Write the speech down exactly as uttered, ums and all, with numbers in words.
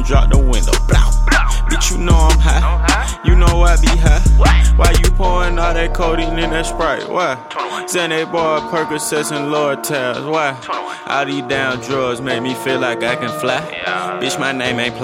drop the window. Blow. Bitch, you know I'm high. You know I be high. Why you pouring all that codeine in that Sprite? Why? Xanax bar, Percocets, and Lortabs. Why? All these down drugs make me feel like I can fly. Bitch, my name ain't